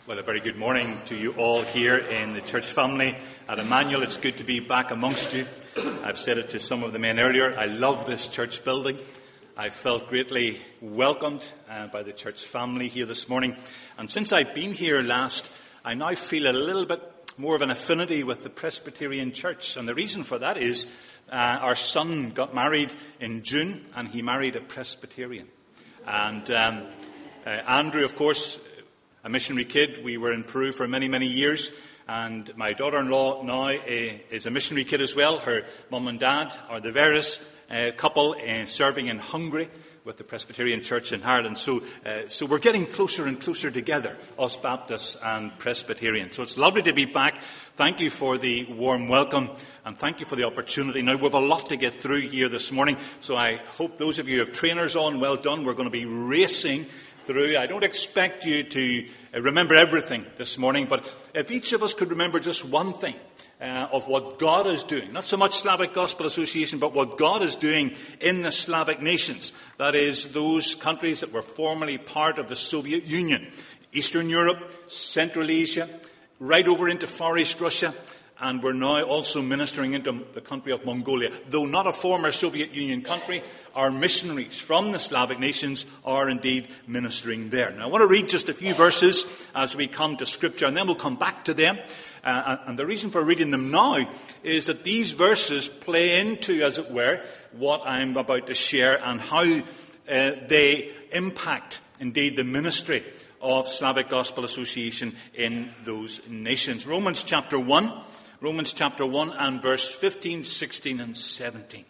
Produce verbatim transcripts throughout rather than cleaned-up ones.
Well, a very good morning to you all here in the church family at Emmanuel. It's good to be back amongst you. I've said it to some of the men earlier. I love this church building. I felt greatly welcomed uh, by the church family here this morning. And since I've been here last, I now feel a little bit more of an affinity with the Presbyterian Church. And the reason for that is uh, our son got married in June, and he married a Presbyterian. And um, uh, Andrew, of course, a missionary kid. We were in Peru for many, many years. And my daughter-in-law now uh, is a missionary kid as well. Her mum and dad are the Veres uh, couple uh, serving in Hungary with the Presbyterian Church in Ireland. So, uh, so we're getting closer and closer together, us Baptists and Presbyterians. So it's lovely to be back. Thank you for the warm welcome, and thank you for the opportunity. Now, we have a lot to get through here this morning, so I hope those of you who have trainers on, well done. We're going to be racing through. I don't expect you to remember everything this morning, but if each of us could remember just one thing uh, of what God is doing, not so much Slavic Gospel Association, but what God is doing in the Slavic nations, that is, those countries that were formerly part of the Soviet Union, Eastern Europe, Central Asia, right over into Far East Russia, and we're now also ministering into the country of Mongolia. Though not a former Soviet Union country, our missionaries from the Slavic nations are indeed ministering there. Now, I want to read just a few verses as we come to Scripture, and then we'll come back to them. Uh, and the reason for reading them now is that these verses play into, as it were, what I'm about to share and how uh, they impact, indeed, the ministry of Slavic Gospel Association in those nations. Romans chapter one. Romans chapter one and verse fifteen, sixteen and seventeen.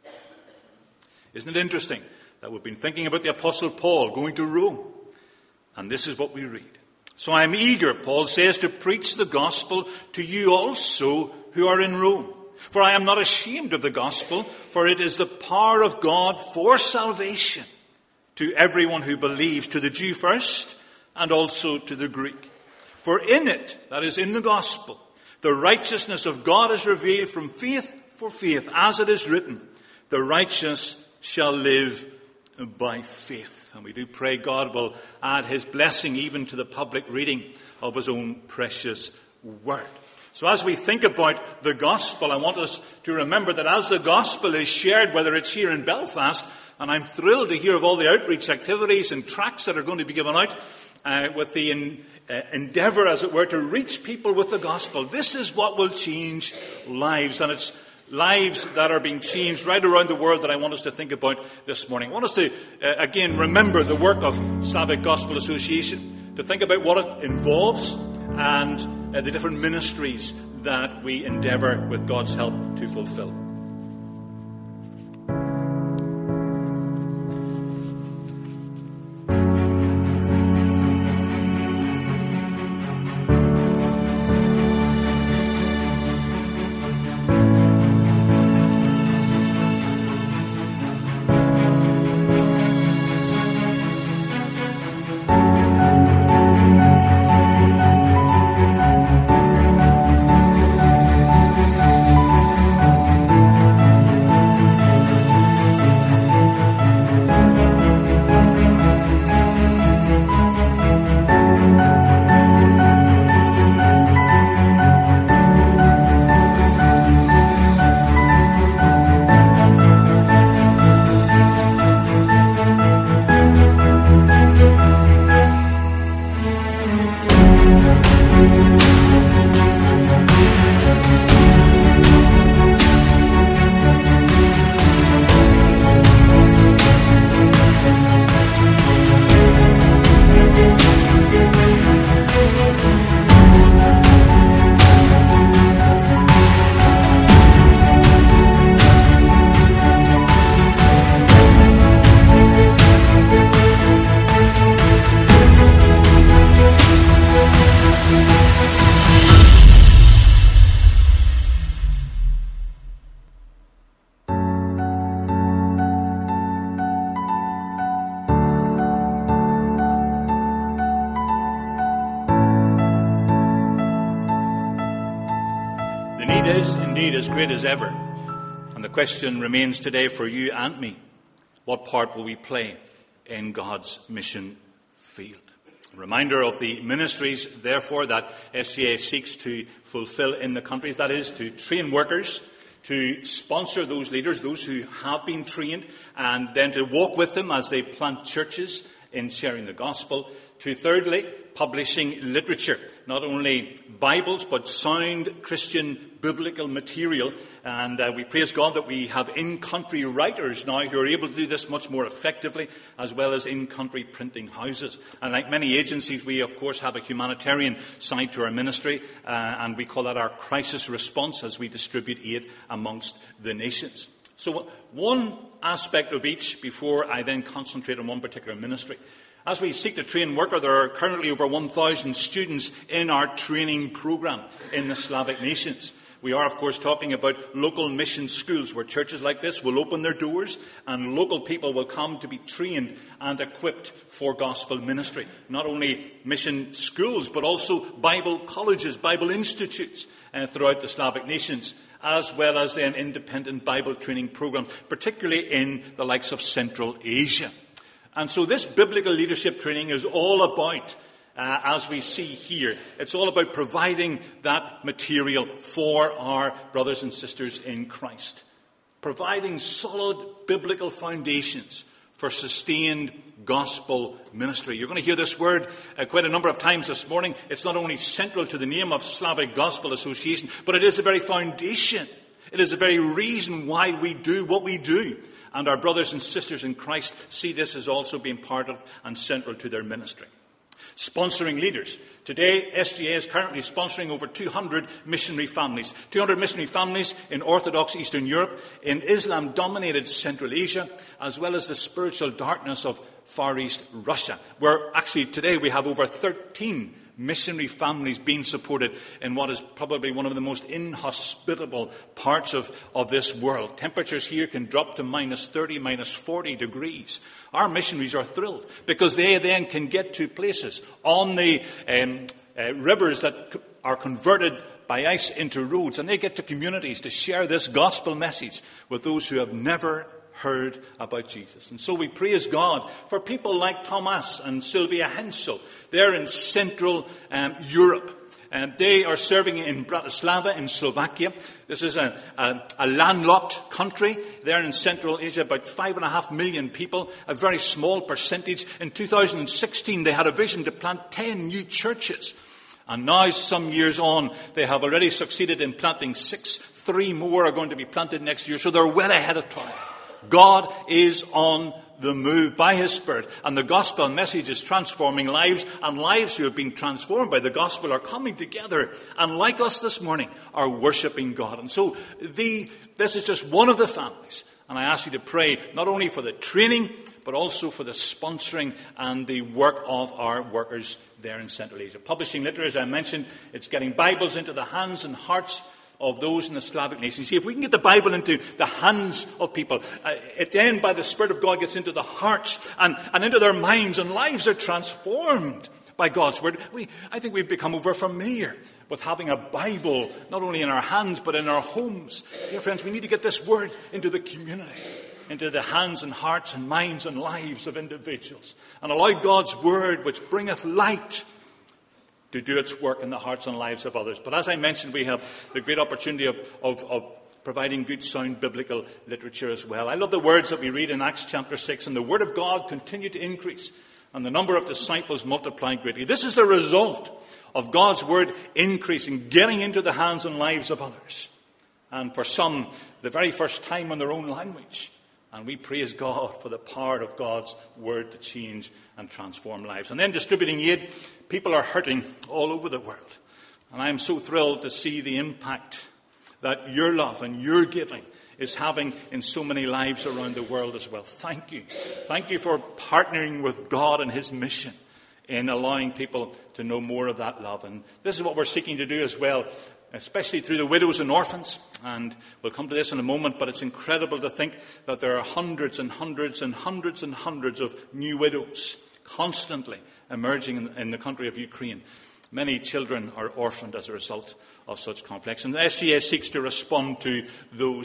Isn't it interesting that we've been thinking about the Apostle Paul going to Rome? And this is what we read. So I am eager, Paul says, to preach the gospel to you also who are in Rome. For I am not ashamed of the gospel, for it is the power of God for salvation to everyone who believes, to the Jew first and also to the Greek. For in it, that is in the gospel, the righteousness of God is revealed from faith for faith, as it is written, the righteous shall live by faith. And we do pray God will add his blessing even to the public reading of his own precious word. So as we think about the gospel, I want us to remember that as the gospel is shared, whether it's here in Belfast, and I'm thrilled to hear of all the outreach activities and tracts that are going to be given out, Uh, with the in, uh, endeavour, as it were, to reach people with the gospel. This is what will change lives, and it's lives that are being changed right around the world that I want us to think about this morning. I want us to, uh, again, remember the work of Slavic Gospel Association, to think about what it involves and uh, the different ministries that we endeavour, with God's help, to fulfil. Is indeed as great as ever. And the question remains today for you and me: what part will we play in God's mission field? A reminder of the ministries, therefore, that S G A seeks to fulfill in the countries, that is, to train workers, to sponsor those leaders, those who have been trained, and then to walk with them as they plant churches in sharing the gospel. To thirdly, publishing literature, not only Bibles, but sound Christian biblical material. And uh, we praise God that we have in-country writers now who are able to do this much more effectively, as well as in-country printing houses. And like many agencies, we, of course, have a humanitarian side to our ministry, uh, and we call that our crisis response as we distribute aid amongst the nations. So one aspect of each before I then concentrate on one particular ministry. As we seek to train worker, there are currently over one thousand students in our training programme in the Slavic nations. We are, of course, talking about local mission schools where churches like this will open their doors and local people will come to be trained and equipped for gospel ministry. Not only mission schools, but also Bible colleges, Bible institutes uh, throughout the Slavic nations, as well as then independent Bible training programs, particularly in the likes of Central Asia. And so this biblical leadership training is all about, uh, as we see here, it's all about providing that material for our brothers and sisters in Christ. Providing solid biblical foundations for sustained gospel ministry. You're going to hear this word uh, quite a number of times this morning. It's not only central to the name of Slavic Gospel Association, but it is the very foundation. It is the very reason why we do what we do. And our brothers and sisters in Christ see this as also being part of and central to their ministry. Sponsoring leaders. Today, S G A is currently sponsoring over two hundred missionary families. two hundred missionary families in Orthodox Eastern Europe, in Islam-dominated Central Asia, as well as the spiritual darkness of Far East Russia, where actually today we have over thirteen missionary families being supported in what is probably one of the most inhospitable parts of, of this world. Temperatures here can drop to minus thirty, minus forty degrees. Our missionaries are thrilled because they then can get to places on the um, uh, rivers that are converted by ice into roads, and they get to communities to share this gospel message with those who have never heard about Jesus. And so we praise God for people like Thomas and Sylvia Hensel. They're in Central um, Europe. And they are serving in Bratislava in Slovakia. This is a, a, a landlocked country. They're in Central Asia, about five and a half million people, a very small percentage. In two thousand sixteen, they had a vision to plant ten new churches. And now, some years on, they have already succeeded in planting six. Three more are going to be planted next year. So they're well ahead of time. God is on the move by His Spirit, and the gospel message is transforming lives, and lives who have been transformed by the gospel are coming together, and like us this morning, are worshipping God. And so the, this is just one of the families, and I ask you to pray not only for the training, but also for the sponsoring and the work of our workers there in Central Asia. Publishing literature, as I mentioned, it's getting Bibles into the hands and hearts of those in the Slavic nations. See, if we can get the Bible into the hands of people, uh, it then, by the Spirit of God, gets into the hearts and, and into their minds, and lives are transformed by God's Word. We, I think we've become over familiar with having a Bible, not only in our hands, but in our homes. Dear friends, we need to get this Word into the community, into the hands and hearts and minds and lives of individuals, and allow God's Word, which bringeth light, to do its work in the hearts and lives of others. But as I mentioned, we have the great opportunity of, of, of providing good, sound biblical literature as well. I love the words that we read in Acts chapter six. And the word of God continued to increase, and the number of disciples multiplied greatly. This is the result of God's word increasing, getting into the hands and lives of others. And for some, the very first time in their own language. And we praise God for the power of God's word to change and transform lives. And then distributing aid. People are hurting all over the world. And I am so thrilled to see the impact that your love and your giving is having in so many lives around the world as well. Thank you. Thank you for partnering with God and His mission in allowing people to know more of that love. And this is what we're seeking to do as well, especially through the widows and orphans. And we'll come to this in a moment, but it's incredible to think that there are hundreds and hundreds and hundreds and hundreds of new widows constantly emerging in, in the country of Ukraine. Many children are orphaned as a result of such conflicts. And the S C A seeks to respond to those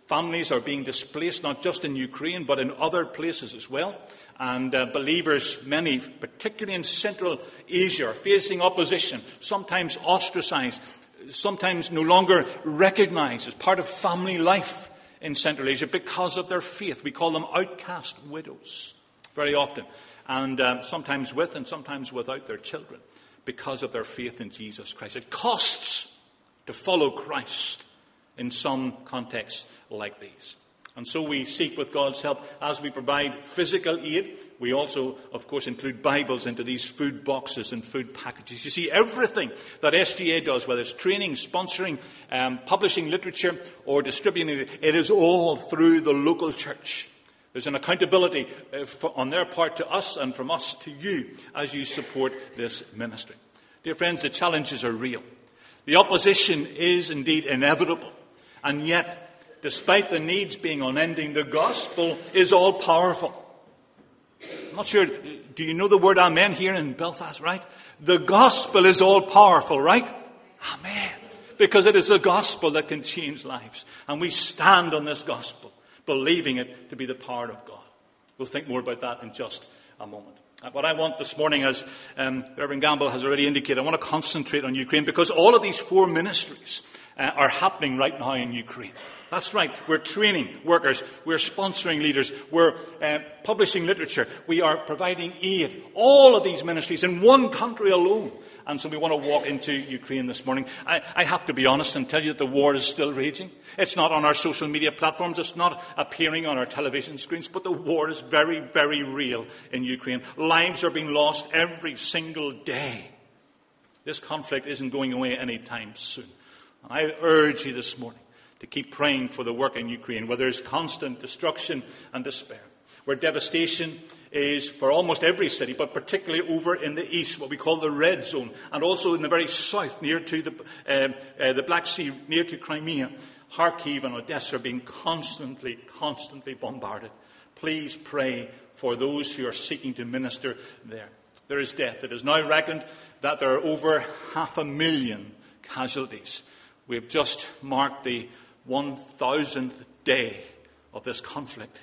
Families are being displaced, not just in Ukraine, but in other places as well. And uh, believers, many, particularly in Central Asia, are facing opposition, sometimes ostracized, sometimes no longer recognized as part of family life in Central Asia because of their faith. We call them outcast widows very often, and uh, sometimes with and sometimes without their children because of their faith in Jesus Christ. It costs to follow Christ in some contexts like these. And so we seek, with God's help, as we provide physical aid, we also, of course, include Bibles into these food boxes and food packages. You see, everything that S G A does, whether it's training, sponsoring, um, publishing literature, or distributing it, it is all through the local church. There's an accountability uh, for, on their part to us and from us to you as you support this ministry. Dear friends, the challenges are real. The opposition is indeed inevitable. And yet, despite the needs being unending, the gospel is all-powerful. I'm not sure, do you know the word amen here in Belfast, right? The gospel is all-powerful, right? Amen. Because it is the gospel that can change lives. And we stand on this gospel, believing it to be the power of God. We'll think more about that in just a moment. What I want this morning, as um, Reverend Gamble has already indicated, I want to concentrate on Ukraine because all of these four ministries uh, are happening right now in Ukraine. That's right. We're training workers. We're sponsoring leaders. We're uh, publishing literature. We are providing aid. All of these ministries in one country alone. And so we want to walk into Ukraine this morning. I, I have to be honest and tell you that the war is still raging. It's not on our social media platforms. It's not appearing on our television screens. But the war is very, very real in Ukraine. Lives are being lost every single day. This conflict isn't going away anytime soon. And I urge you this morning to keep praying for the work in Ukraine, where there's constant destruction and despair, where devastation is for almost every city, but particularly over in the east, what we call the red zone, and also in the very south, near to the, uh, uh, the Black Sea, near to Crimea. Kharkiv and Odessa are being constantly, constantly bombarded. Please pray for those who are seeking to minister there. There is death. It is now reckoned that there are over half a million casualties. We have just marked the one thousandth day of this conflict.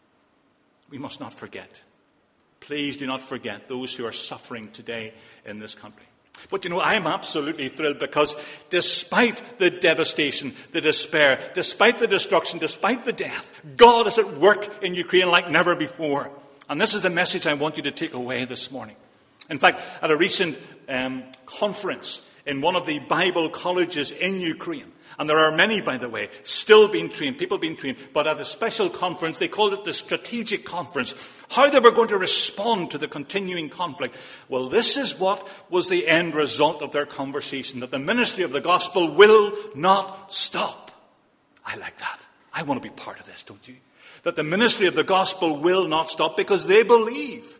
We must not forget. Please do not forget those who are suffering today in this country. But you know, I am absolutely thrilled because despite the devastation, the despair, despite the destruction, despite the death, God is at work in Ukraine like never before. And this is the message I want you to take away this morning. In fact, at a recent um, conference in one of the Bible colleges in Ukraine, and there are many, by the way, still being trained, people being trained, but at a special conference, they called it the Strategic Conference, how they were going to respond to the continuing conflict. Well, this is what was the end result of their conversation, that the ministry of the gospel will not stop. I like that. I want to be part of this, don't you? That the ministry of the gospel will not stop because they believe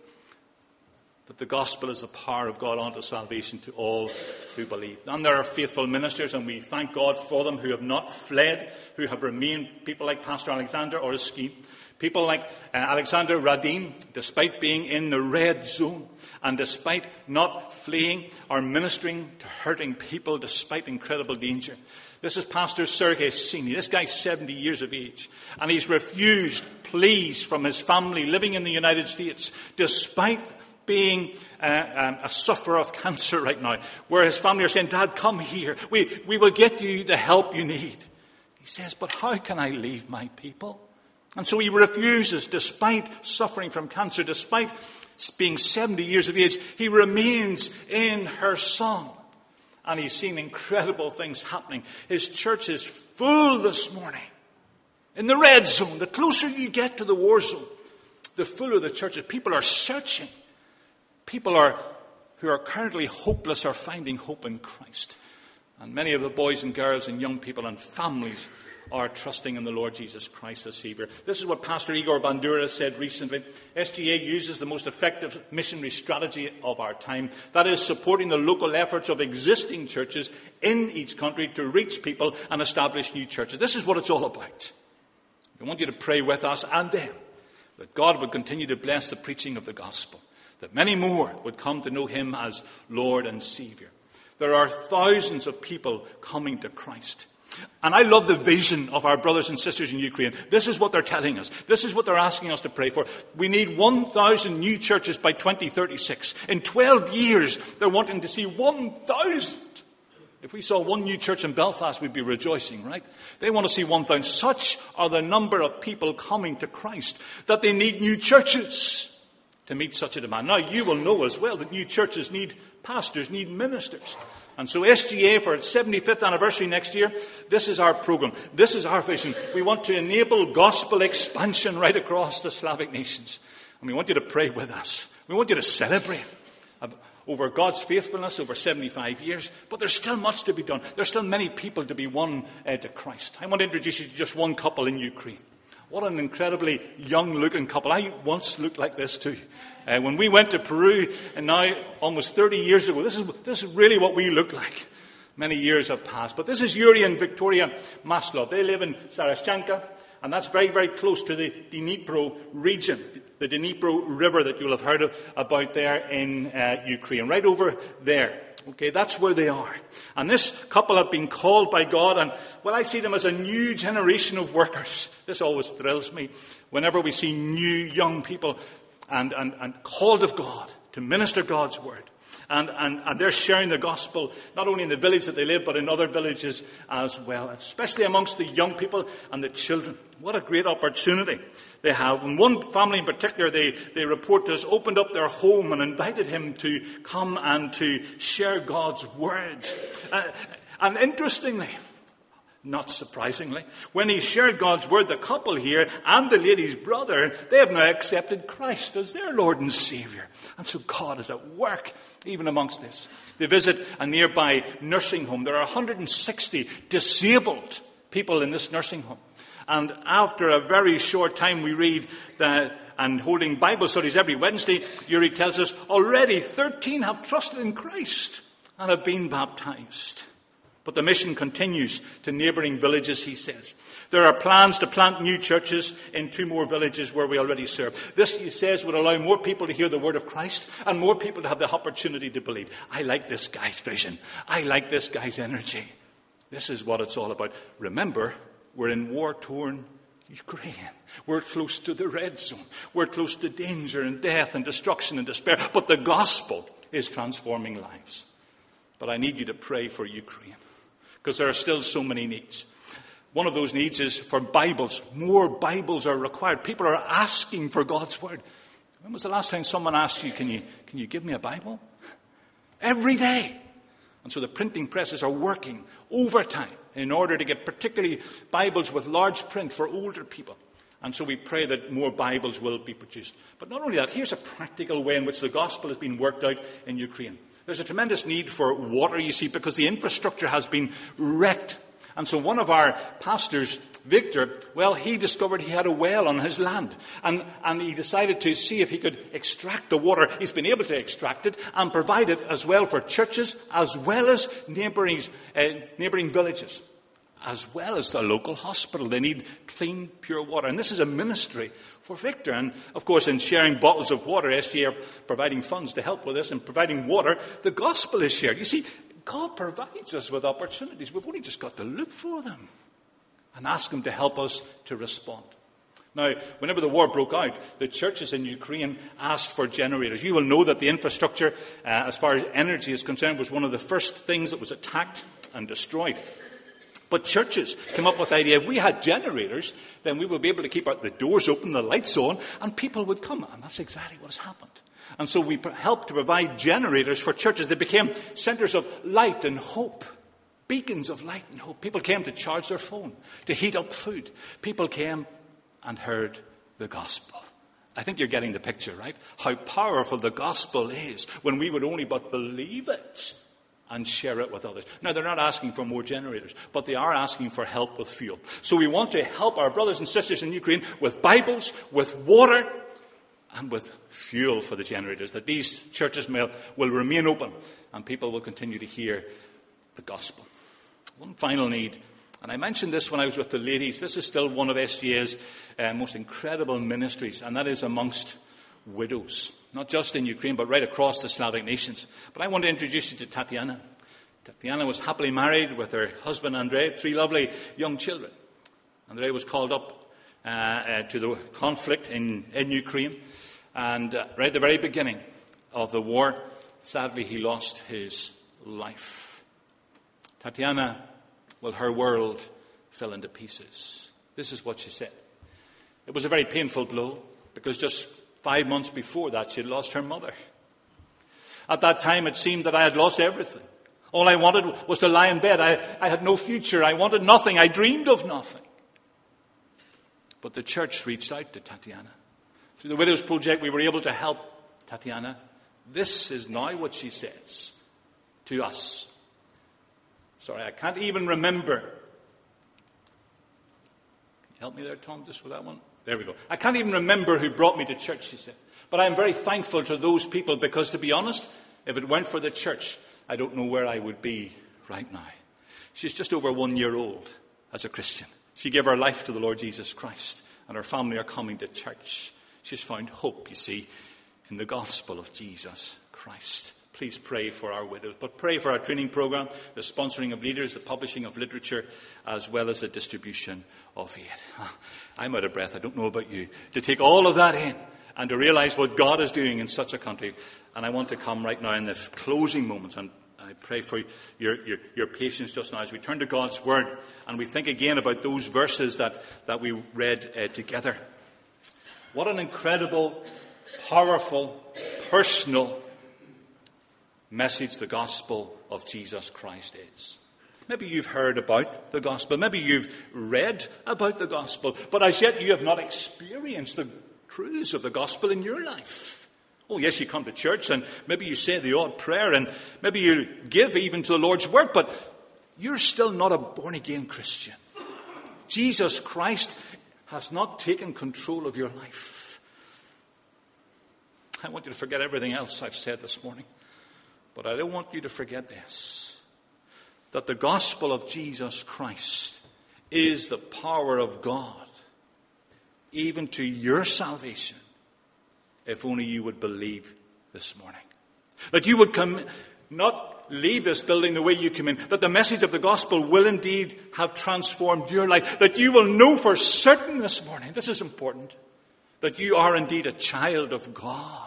that the gospel is the power of God unto salvation to all who believe. And there are faithful ministers, and we thank God for them, who have not fled, who have remained, people like Pastor Alexander or his scheme, people like uh, Alexander Radim, despite being in the red zone, and despite not fleeing, are ministering to hurting people despite incredible danger. This is Pastor Sergei Sini. This guy's seventy years of age, and he's refused pleas from his family living in the United States, despite being uh, um, a sufferer of cancer right now, where his family are saying, Dad, come here. We, we will get you the help you need. He says, but how can I leave my people? And so he refuses, despite suffering from cancer, despite being seventy years of age, he remains in Kherson. And he's seen incredible things happening. His church is full this morning. In the red zone, the closer you get to the war zone, the fuller the church is. People are searching. People are who are currently hopeless are finding hope in Christ. And many of the boys and girls and young people and families are trusting in the Lord Jesus Christ as Savior. This is what Pastor Igor Bandura said recently. S G A uses the most effective missionary strategy of our time. That is, supporting the local efforts of existing churches in each country to reach people and establish new churches. This is what it's all about. I want you to pray with us and them that God would continue to bless the preaching of the gospel, that many more would come to know him as Lord and Savior. There are thousands of people coming to Christ. And I love the vision of our brothers and sisters in Ukraine. This is what they're telling us. This is what they're asking us to pray for. We need one thousand new churches by twenty thirty-six. In twelve years, they're wanting to see one thousand. If we saw one new church in Belfast, we'd be rejoicing, right? They want to see one thousand. Such are the number of people coming to Christ that they need new churches to meet such a demand. Now, you will know as well that new churches need pastors, need ministers. And so S G A, for its seventy-fifth anniversary next year, this is our program. This is our vision. We want to enable gospel expansion right across the Slavic nations. And we want you to pray with us. We want you to celebrate over God's faithfulness over seventy-five years. But there's still much to be done. There's still many people to be won uh, to Christ. I want to introduce you to just one couple in Ukraine. What an incredibly young-looking couple. I once looked like this too. Uh, when we went to Peru, and now almost thirty years ago, this is, this is really what we looked like. Many years have passed. But this is Yuri and Victoria Maslov. They live in Sarashchanka, and that's very, very close to the Dnipro region, the Dnipro River that you'll have heard of, about there in uh, Ukraine, right over there. Okay, that's where they are. And this couple have been called by God, and, well, I see them as a new generation of workers. This always thrills me whenever we see new young people and, and, and called of God to minister God's word. And, and, and they're sharing the gospel, not only in the village that they live, but in other villages as well, especially amongst the young people and the children. What a great opportunity they have. And one family in particular, they, they report to us, opened up their home and invited him to come and to share God's word. Uh, and interestingly, not surprisingly, when he shared God's word, the couple here and the lady's brother, they have now accepted Christ as their Lord and Saviour. And so God is at work even amongst this. They visit a nearby nursing home. There are one hundred sixty disabled people in this nursing home. And after a very short time, we read that, and holding Bible studies every Wednesday, Yuri tells us already thirteen have trusted in Christ and have been baptized. But the mission continues to neighbouring villages, he says. There are plans to plant new churches in two more villages where we already serve. This, he says, would allow more people to hear the word of Christ and more people to have the opportunity to believe. I like this guy's vision. I like this guy's energy. This is what it's all about. Remember, we're in war-torn Ukraine. We're close to the red zone. We're close to danger and death and destruction and despair. But the gospel is transforming lives. But I need you to pray for Ukraine, because there are still so many needs. One of those needs is for Bibles. More Bibles are required. People are asking for God's word. When was the last time someone asked you, can you, can you give me a Bible? Every day. And so the printing presses are working overtime in order to get particularly Bibles with large print for older people. And so we pray that more Bibles will be produced. But not only that, here's a practical way in which the gospel has been worked out in Ukraine. There's a tremendous need for water, you see, because the infrastructure has been wrecked. And so one of our pastors, Victor, well, he discovered he had a well on his land. And, and he decided to see if he could extract the water. He's been able to extract it and provide it as well for churches, as well as neighbouring, uh, neighbouring villages, as well as the local hospital. They need clean, pure water. And this is a ministry for Victor. And, of course, in sharing bottles of water, S G A are providing funds to help with this, and providing water, the gospel is shared. You see, God provides us with opportunities. We've only just got to look for them and ask him to help us to respond. Now, whenever the war broke out, the churches in Ukraine asked for generators. You will know that the infrastructure, uh, as far as energy is concerned, was one of the first things that was attacked and destroyed. But churches came up with the idea, if we had generators, then we would be able to keep the doors open, the lights on, and people would come. And that's exactly what has happened. And so we helped to provide generators for churches. They became centres of light and hope, beacons of light and hope. People came to charge their phone, to heat up food. People came and heard the gospel. I think you're getting the picture, right? How powerful the gospel is when we would only but believe it and share it with others. Now, they're not asking for more generators, but they are asking for help with fuel. So we want to help our brothers and sisters in Ukraine with Bibles, with water, and with fuel for the generators, that these churches may, will remain open and people will continue to hear the gospel. One final need, and I mentioned this when I was with the ladies, this is still one of S G A's uh, most incredible ministries, and that is amongst widows. Not just in Ukraine, but right across the Slavic nations. But I want to introduce you to Tatiana. Tatiana was happily married with her husband Andrei, three lovely young children. Andrei was called up uh, uh, to the conflict in, in Ukraine, and uh, right at the very beginning of the war, sadly he lost his life. Tatiana, well, her world fell into pieces. This is what she said. It was a very painful blow, because just five months before that she had lost her mother. At that time it seemed that I had lost everything. All I wanted was to lie in bed. I, I had no future. I wanted nothing. I dreamed of nothing. But the church reached out to Tatiana. Through the Widows Project, we were able to help Tatiana. This is now what she says to us. Sorry, I can't even remember. Can you help me there, Tom, just with that one? There we go. I can't even remember who brought me to church, she said. But I'm very thankful to those people, because, to be honest, if it weren't for the church, I don't know where I would be right now. She's just over one year old as a Christian. She gave her life to the Lord Jesus Christ, and her family are coming to church. She's found hope, you see, in the gospel of Jesus Christ. Please pray for our widows, but pray for our training program, the sponsoring of leaders, the publishing of literature, as well as the distribution of aid. I'm out of breath, I don't know about you, to take all of that in and to realize what God is doing in such a country. And I want to come right now in the closing moments, and I pray for your, your, your patience just now as we turn to God's Word and we think again about those verses that, that we read uh, together. What an incredible, powerful, personal message the gospel of Jesus Christ is. Maybe you've heard about the gospel. Maybe you've read about the gospel. But as yet you have not experienced the truths of the gospel in your life. Oh, yes, you come to church and maybe you say the odd prayer and maybe you give even to the Lord's work, but you're still not a born-again Christian. Jesus Christ has not taken control of your life. I want you to forget everything else I've said this morning. But I don't want you to forget this, that the gospel of Jesus Christ is the power of God, even to your salvation, if only you would believe this morning. That you would come, not leave this building the way you came in, that the message of the gospel will indeed have transformed your life, that you will know for certain this morning, this is important, that you are indeed a child of God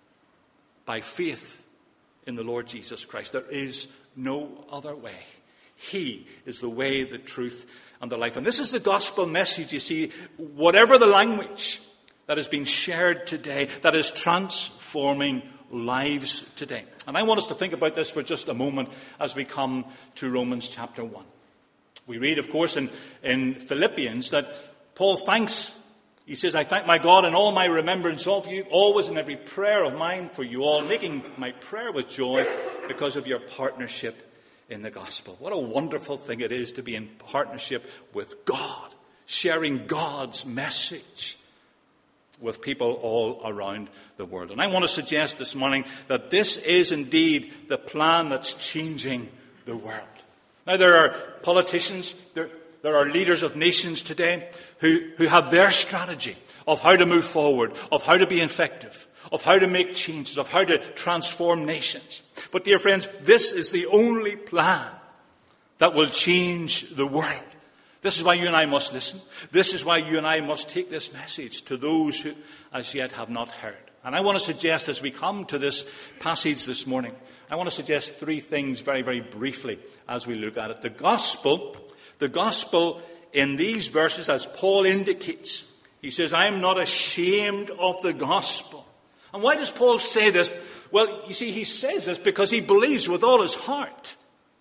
by faith in the Lord Jesus Christ. There is no other way. He is the way, the truth, and the life. And this is the gospel message, you see, whatever the language that has been shared today, that is transforming lives today. And I want us to think about this for just a moment as we come to Romans chapter one. We read, of course, in, in Philippians that Paul thanks, he says, I thank my God in all my remembrance of you, always in every prayer of mine for you all, making my prayer with joy because of your partnership in the gospel. What a wonderful thing it is to be in partnership with God, sharing God's message with people all around the world. And I want to suggest this morning that this is indeed the plan that's changing the world. Now, there are politicians, there There are leaders of nations today who, who have their strategy of how to move forward, of how to be effective, of how to make changes, of how to transform nations. But dear friends, this is the only plan that will change the world. This is why you and I must listen. This is why you and I must take this message to those who as yet have not heard. And I want to suggest, as we come to this passage this morning, I want to suggest three things very, very briefly as we look at it. The gospel... The gospel in these verses, as Paul indicates, he says, I am not ashamed of the gospel. And why does Paul say this? Well, you see, he says this because he believes with all his heart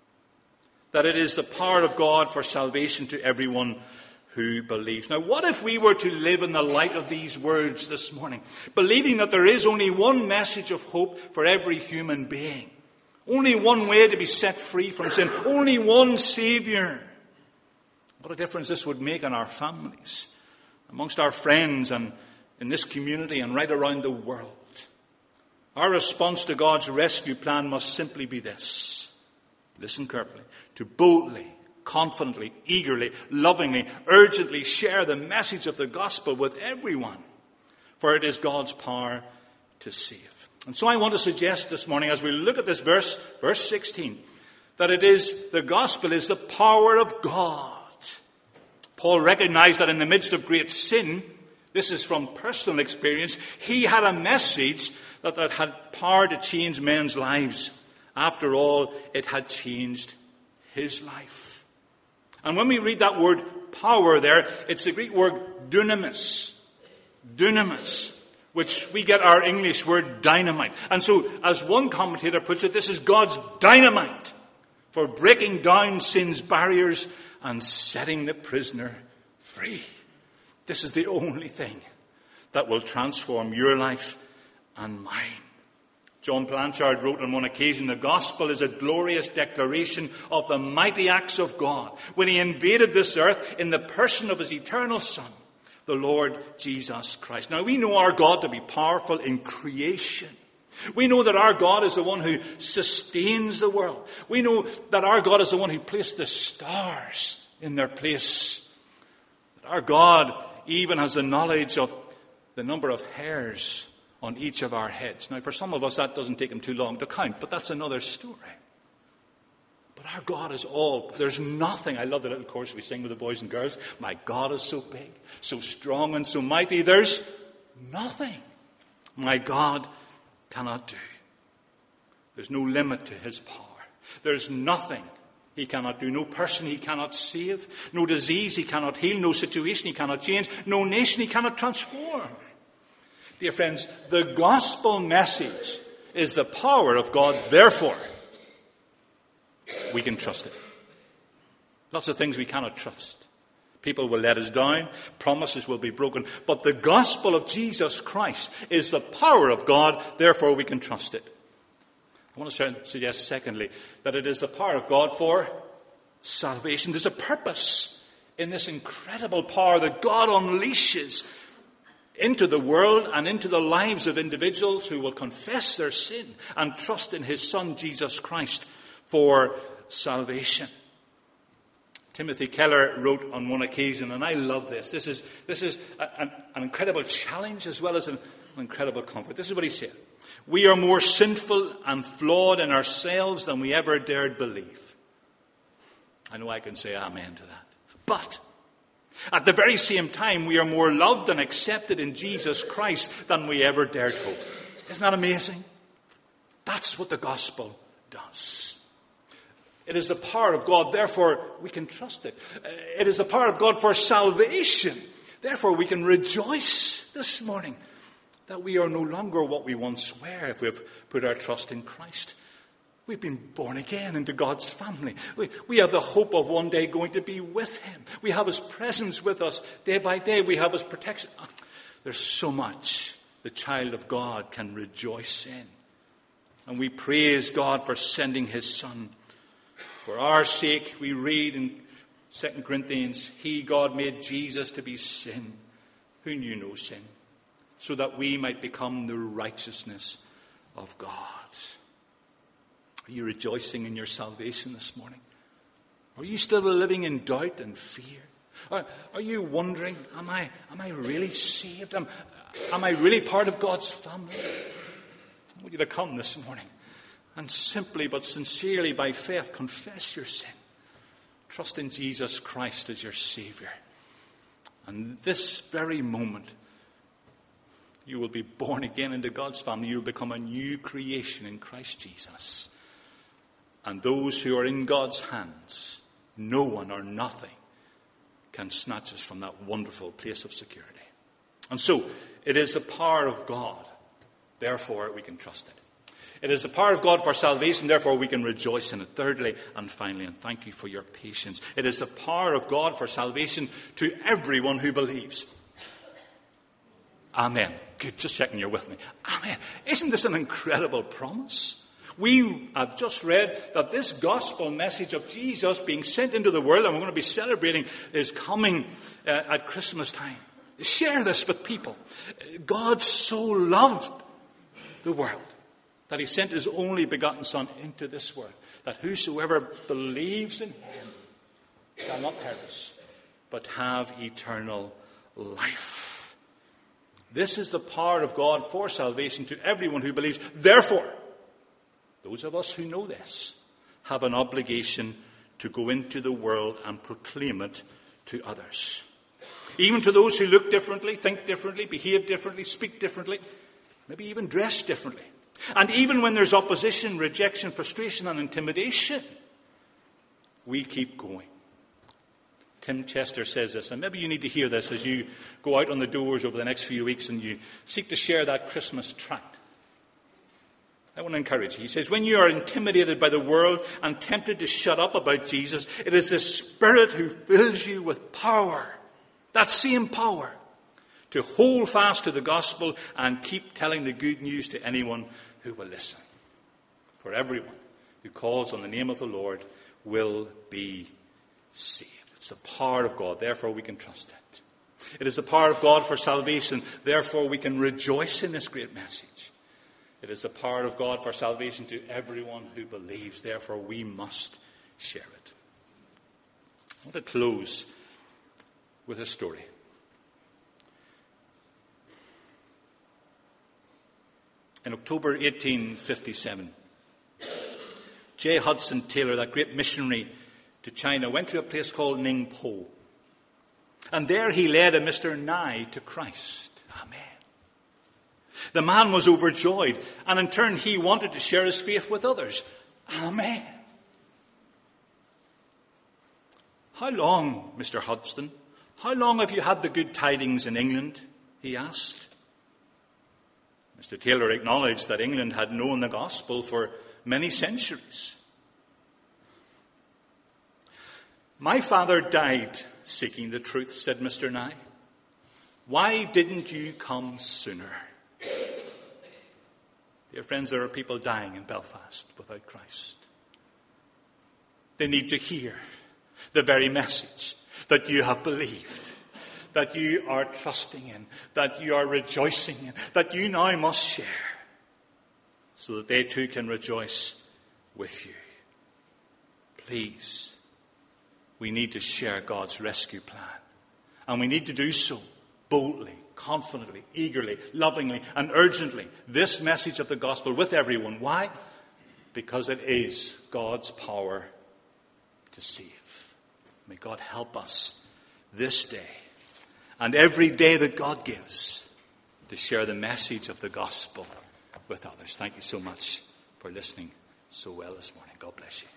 that it is the power of God for salvation to everyone who believes. Now, what if we were to live in the light of these words this morning, believing that there is only one message of hope for every human being, only one way to be set free from sin, only one Savior? What a difference this would make in our families, amongst our friends, and in this community and right around the world. Our response to God's rescue plan must simply be this. Listen carefully. To boldly, confidently, eagerly, lovingly, urgently share the message of the gospel with everyone, for it is God's power to save. And so I want to suggest this morning, as we look at this verse, verse sixteen, that it is, the gospel is the power of God. Paul recognized that in the midst of great sin, this is from personal experience, he had a message that, that had power to change men's lives. After all, it had changed his life. And when we read that word power there, it's the Greek word dunamis. Dunamis, which we get our English word dynamite. And so, as one commentator puts it, this is God's dynamite for breaking down sin's barriers and setting the prisoner free. This is the only thing that will transform your life and mine. John Blanchard wrote on one occasion, the gospel is a glorious declaration of the mighty acts of God when he invaded this earth in the person of his eternal Son, the Lord Jesus Christ. Now, we know our God to be powerful in creation. We know that our God is the one who sustains the world. We know that our God is the one who placed the stars in their place. That our God even has the knowledge of the number of hairs on each of our heads. Now, for some of us, that doesn't take him too long to count, but that's another story. But our God is all. There's nothing. I love the little chorus we sing with the boys and girls. My God is so big, so strong, and so mighty. There's nothing my God cannot do. There's no limit to his power. There's nothing he cannot do. No person he cannot save. No disease he cannot heal. No situation he cannot change. No nation he cannot transform. Dear friends, the gospel message is the power of God. Therefore, we can trust it. Lots of things we cannot trust. People will let us down. Promises will be broken. But the gospel of Jesus Christ is the power of God. Therefore, we can trust it. I want to suggest, secondly, that it is the power of God for salvation. There's a purpose in this incredible power that God unleashes into the world and into the lives of individuals who will confess their sin and trust in his Son, Jesus Christ, for salvation. Timothy Keller wrote on one occasion, and I love this. This is, this is a, an, an incredible challenge as well as an, an incredible comfort. This is what he said. We are more sinful and flawed in ourselves than we ever dared believe. I know I can say amen to that. But at the very same time, we are more loved and accepted in Jesus Christ than we ever dared hope. Isn't that amazing? That's what the gospel does. It is the power of God, therefore we can trust it. It is the power of God for salvation. Therefore we can rejoice this morning that we are no longer what we once were if we have put our trust in Christ. We've been born again into God's family. We, we have the hope of one day going to be with him. We have his presence with us day by day. We have his protection. There's so much the child of God can rejoice in. And we praise God for sending his Son. For our sake, we read in Second Corinthians, he, God, made Jesus to be sin, who knew no sin, so that we might become the righteousness of God. Are you rejoicing in your salvation this morning? Are you still living in doubt and fear? Are, are you wondering, am I, am I really saved? Am, am I really part of God's family? I want you to come this morning and simply but sincerely by faith confess your sin. Trust in Jesus Christ as your Savior. And this very moment, you will be born again into God's family. You will become a new creation in Christ Jesus. And those who are in God's hands, no one or nothing can snatch us from that wonderful place of security. And so, it is the power of God. Therefore, we can trust it. It is the power of God for salvation. Therefore, we can rejoice in it. Thirdly, and finally, and thank you for your patience, it is the power of God for salvation to everyone who believes. Amen. Good. Just checking you're with me. Amen. Isn't this an incredible promise? We have just read that this gospel message of Jesus being sent into the world, and we're going to be celebrating his coming uh, at Christmas time. Share this with people. God so loved the world that he sent his only begotten Son into this world, that whosoever believes in him shall not perish, but have eternal life. This is the power of God for salvation to everyone who believes. Therefore, those of us who know this have an obligation to go into the world and proclaim it to others. Even to those who look differently, think differently, behave differently, speak differently, maybe even dress differently. And even when there's opposition, rejection, frustration, and intimidation, we keep going. Tim Chester says this, and maybe you need to hear this as you go out on the doors over the next few weeks and you seek to share that Christmas tract. I want to encourage you. He says, when you are intimidated by the world and tempted to shut up about Jesus, it is the Spirit who fills you with power, that same power, to hold fast to the gospel and keep telling the good news to anyone who will listen. For everyone who calls on the name of the Lord will be saved. It's the power of God, therefore we can trust it. It is the power of God for salvation, therefore we can rejoice in this great message. It is the power of God for salvation to everyone who believes, therefore we must share it. I want to close with a story. In October eighteen fifty-seven, J. Hudson Taylor, that great missionary to China, went to a place called Ningpo. And there he led a Mister Nye to Christ. Amen. The man was overjoyed, and in turn he wanted to share his faith with others. Amen. How long, Mister Hudson, how long have you had the good tidings in England? He asked. Mister Taylor acknowledged that England had known the gospel for many centuries. My father died seeking the truth, said Mister Nye. Why didn't you come sooner? Dear friends, there are people dying in Belfast without Christ. They need to hear the very message that you have believed, that you are trusting in, that you are rejoicing in, that you now must share, so that they too can rejoice with you. Please, we need to share God's rescue plan. And we need to do so boldly, confidently, eagerly, lovingly, and urgently. This message of the gospel with everyone. Why? Because it is God's power to save. May God help us this day and every day that God gives to share the message of the gospel with others. Thank you so much for listening so well this morning. God bless you.